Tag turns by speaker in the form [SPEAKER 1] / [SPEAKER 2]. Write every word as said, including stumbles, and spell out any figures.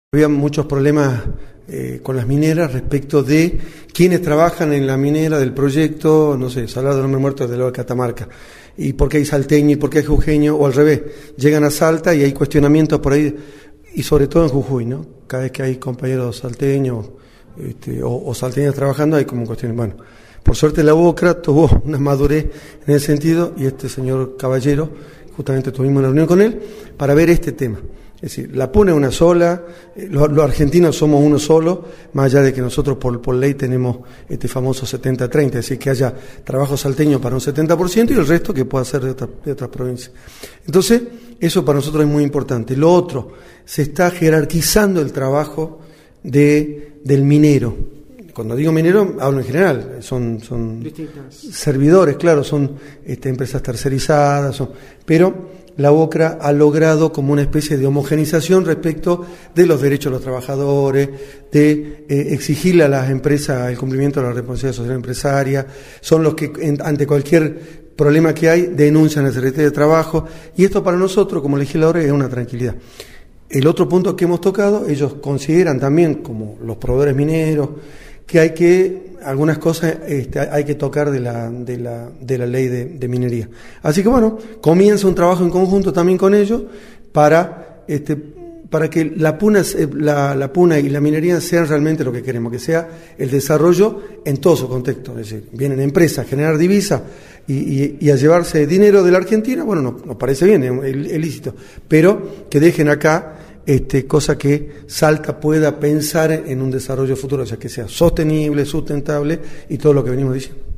[SPEAKER 1] Había muchos problemas eh, con las mineras respecto de quienes trabajan en la minera del proyecto, no sé, Salar del Hombre Muerto de la Catamarca, y por qué hay salteño y por qué hay jujeño, o al revés, llegan a Salta y hay cuestionamientos por ahí, y sobre todo en Jujuy, ¿no? Cada vez que hay compañeros salteños este, o, o salteños trabajando hay como cuestiones. Bueno, por suerte la UOCRA tuvo una madurez en ese sentido, y este señor Caballero, justamente tuvimos una reunión con él para ver este tema. Es decir, la Puna es una sola, los, los argentinos somos uno solo, más allá de que nosotros por, por ley tenemos este famoso setenta treinta, es decir, que haya trabajo salteño para un setenta por ciento y el resto que pueda ser de, otra, de otras provincias. Entonces, eso para nosotros es muy importante. Lo otro, se está jerarquizando el trabajo de, del minero. Cuando digo minero, hablo en general, son, son servidores, claro, son este, empresas tercerizadas, son, pero la UOCRA ha logrado como una especie de homogenización respecto de los derechos de los trabajadores, de eh, exigirle a las empresas el cumplimiento de la responsabilidad social empresaria, son los que en, ante cualquier problema que hay denuncian al Secretario de Trabajo, y esto para nosotros como legisladores es una tranquilidad. El otro punto que hemos tocado, ellos consideran también, como los proveedores mineros, que hay que, algunas cosas este, hay que tocar de la, de la, de la ley de, de minería. Así que bueno, comienza un trabajo en conjunto también con ellos para, este, para que la Puna, la, la Puna y la minería sean realmente lo que queremos, que sea el desarrollo en todo su contexto. Es decir, vienen empresas a generar divisas y, y, y a llevarse dinero de la Argentina, bueno, nos, nos parece bien, es ilícito, pero que dejen acá Este, cosa que Salta pueda pensar en un desarrollo futuro, o sea, que sea sostenible, sustentable y todo lo que venimos diciendo.